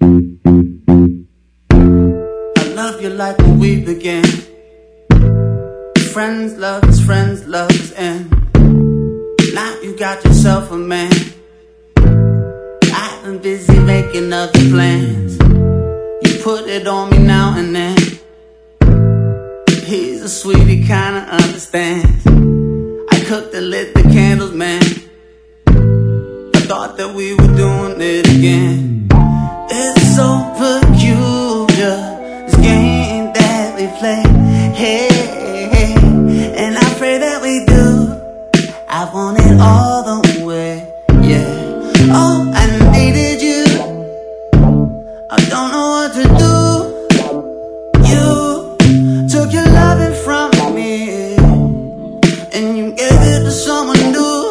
I love you like when we began. Friends, love's end. Now you got yourself a man. I've been busy making other plans. You put it on me now and then. He's a sweetie, kinda understands. I cooked and lit the candles, man. I thought that we were doing it again. It's so peculiar, this game that we play. Hey, hey, and I pray that we do. I want it all the way, yeah. Oh, I needed you. I don't know what to do. You took your loving from me, and you gave it to someone new.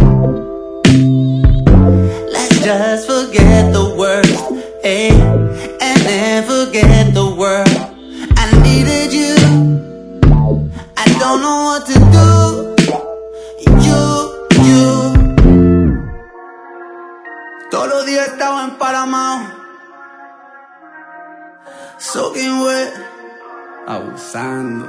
Let's just forget the worst, eh, and then forget the world. I needed you. I don't know what to do. Todos los días estaba emparamado, soaking wet, abusando.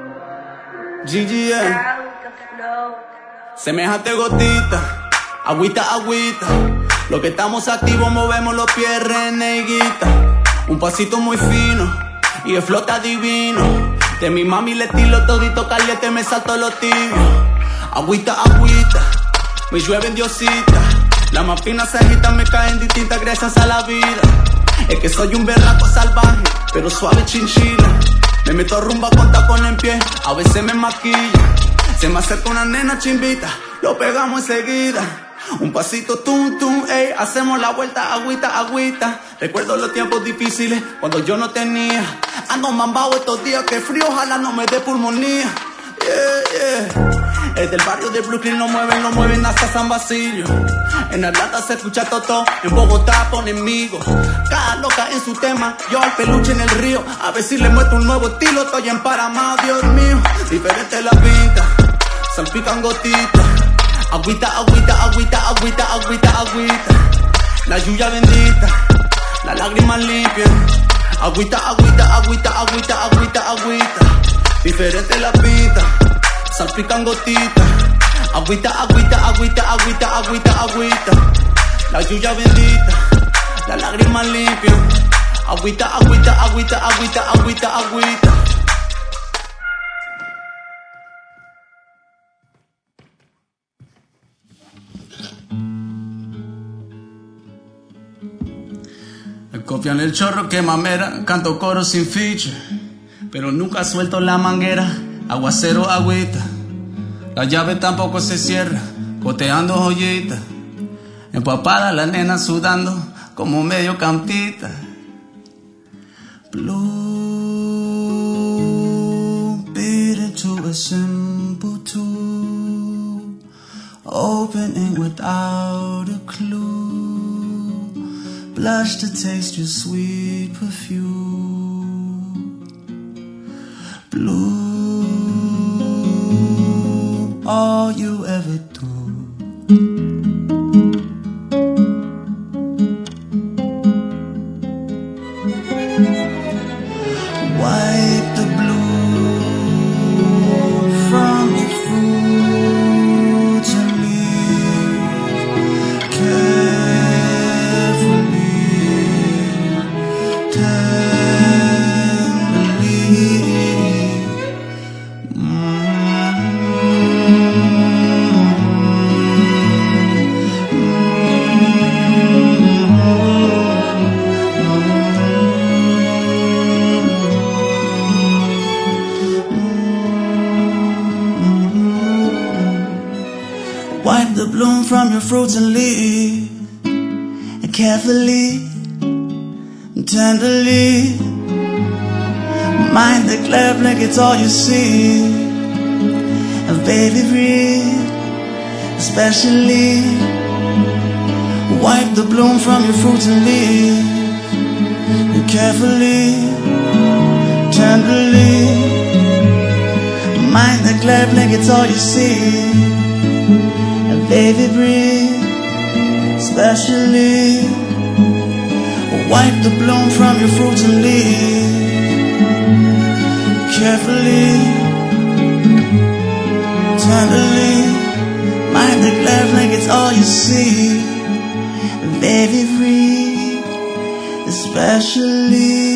GGM, semejante gotita, agüita, agüita. Lo que estamos activos movemos los pies, reneguita. Un pasito muy fino y el flow está divino. De mi mami le estilo todito caliente, me salto los tibios. Agüita, agüita, me llueve en Diosita. Las más finas cejitas me caen distintas gracias a la vida. Es que soy un berraco salvaje, pero suave chinchila. Me meto rumba con tacón en pie, a veces me maquilla. Se me acerca una nena chimbita, lo pegamos enseguida. Un pasito tum tum, ey, hacemos la vuelta, agüita, agüita. Recuerdo los tiempos difíciles cuando yo no tenía. Ando mambao estos días, que frío, ojalá no me dé pulmonía. Yeah, yeah. Es del barrio de Brooklyn, lo mueven hasta San Basilio. En Atlanta se escucha Toto, en Bogotá ponen migo. Cada loca en su tema, yo al peluche en el río. A ver si le muestro un nuevo estilo, estoy emparamado, Dios mío. Diferente la pinta, salpican gotitas. Agüita, agüita, agüita, agüita, agüita, agüita. La lluvia bendita, las lágrimas limpias. Agüita, agüita, agüita, agüita, agüita, agüita. Diferente la pinta, salpican gotitas. Agüita, agüita, agüita, agüita, agüita, agüita. La lluvia bendita, las lágrimas limpias. Agüita, agüita, agüita, agüita, agüita, agüita. Me copian el chorro que mamera, canto coro sin feature, pero nunca suelto la manguera. Aguacero, agüita. La llave tampoco se cierra, goteando joyitas. Empapada la nena sudando como medio campita. Blue, beat into a simple tune, opening without a clue. Blush to taste your sweet perfume. Blue, all you ever do. Wipe the blue from your fruits and leaves carefully, tenderly. Wipe the bloom from your fruits and leaves, and carefully and tenderly. Mind the glare, blink, it's all you see. And baby, breathe, especially. Wipe the bloom from your fruits and leaves, and carefully, tenderly. Mind the glare, blink, it's all you see. Baby, breathe, especially. Wipe the bloom from your fruits and leaves carefully, tenderly. Mind the glare like it's all you see. Baby, read especially.